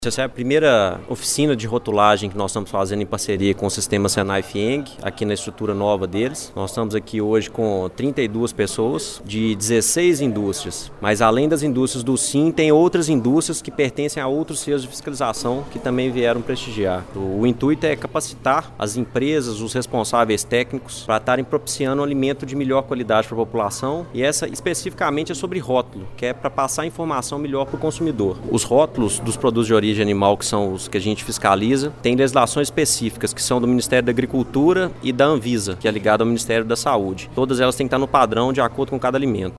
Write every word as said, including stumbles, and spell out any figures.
Essa é a primeira oficina de rotulagem que nós estamos fazendo em parceria com o sistema Senai-Fieng, aqui na estrutura nova deles. Nós estamos aqui hoje com trinta e duas pessoas de dezesseis indústrias, mas além das indústrias do Sim, tem outras indústrias que pertencem a outros selos de fiscalização que também vieram prestigiar. O intuito é capacitar as empresas, os responsáveis técnicos, para estarem propiciando um alimento de melhor qualidade para a população, e essa especificamente é sobre rótulo, que é para passar informação melhor para o consumidor. Os rótulos dos produtos de origem animal, que são os que a gente fiscaliza, tem legislações específicas que são do Ministério da Agricultura e da Anvisa, que é ligado ao Ministério da Saúde. Todas elas têm que estar no padrão de acordo com cada alimento.